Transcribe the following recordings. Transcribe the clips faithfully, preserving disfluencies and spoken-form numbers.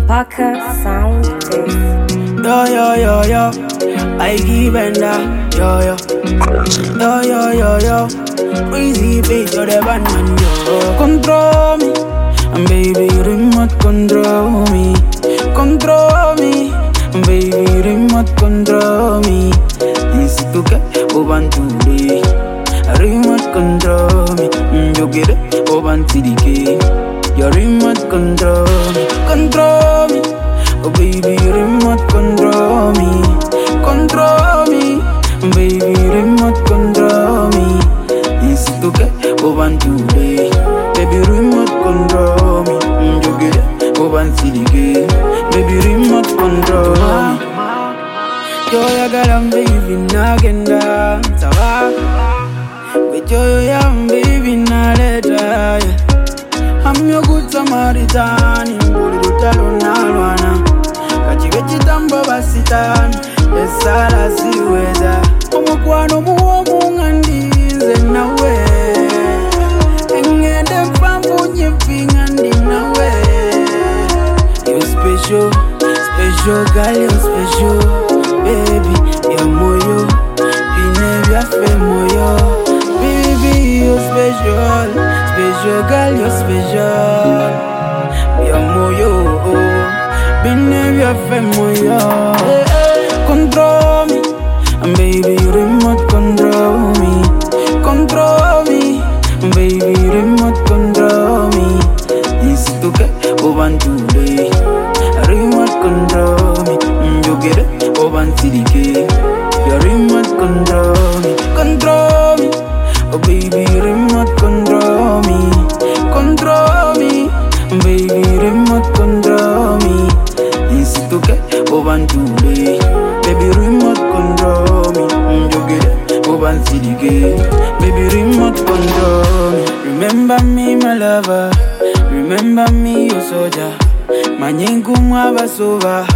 Mpaka sound test. Yo, yo, yo, yo. I give and that. Yo, yo. Yo, yo, yo, yo. Crazy bitch, you're the bad man, yo. Control me. And baby, remote control me. Control me. And baby, remote control me. Easy to get over today. Remote control me. Mm, you get it over to the game. Your remote control me. Control me. Oh baby, remote control me. Control me. Baby, remote control me. Easy to get over today. Baby, remote control me. Mm, you get it over to the game. Baby, remote control me. Yo, ya galam baby, na genda. Sawa. With yo, ya baby, na leta. I'm your good Samaritan. Mbuli dutalo na lwana. Kachigechi tambo basitan. Esala siweza. Omukwano muwomu ngandize nawe. Engende mpambu nyipi ngandi nawe. You special, special girl, you special. Baby, you're moyo. Bine vyafe moyo. Baby, you're special. Special girl, you're special. You're moyo. Bine vyafe moyo. Control me. And baby, remote control me. Control me. And baby, remote control me. Easy to get over today. Remote control me. Mm, you get it over to the game. Your remote control me. Control me. Oh baby, remote control me. Control me. Baby, remote control me. Easy to get over today. Baby, remote control me. Mm, you get it over to the game. Baby, remote control me. Remember me, my lover. Remember me, your soldier. Manyengu mwabasova.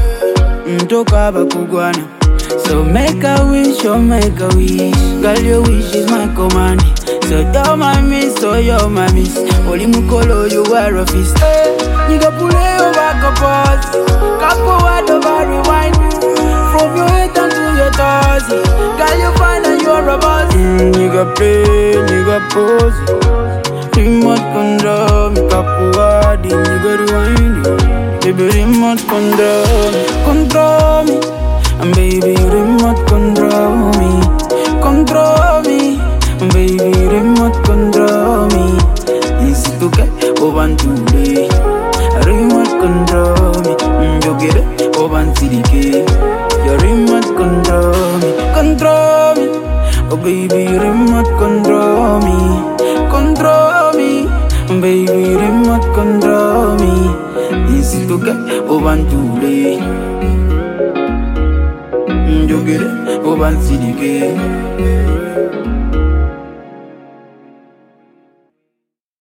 Mtoka bakugwana. So make a wish, oh make a wish. Girl, your wish is my command. So you're my miss, so you're my miss. Oli mukolo, you are a fist. Hey, nigga pull it over, go pause. Couple word over rewind. From your head down to your toes. Girl, you find that you're a boss. Mm, nigga play, nigga pose. Remote control me, couple word, nigga rewind. Baby, remote control me, control me. And baby, remote control me. Control me. And baby, remote control me. Easy to get over today. Remote control me. Mm, you get it over to the game. Your remote control me. Control me. Oh baby, remote control me. Control me. And baby, remote control me. Easy to get over today. You get it over to the game.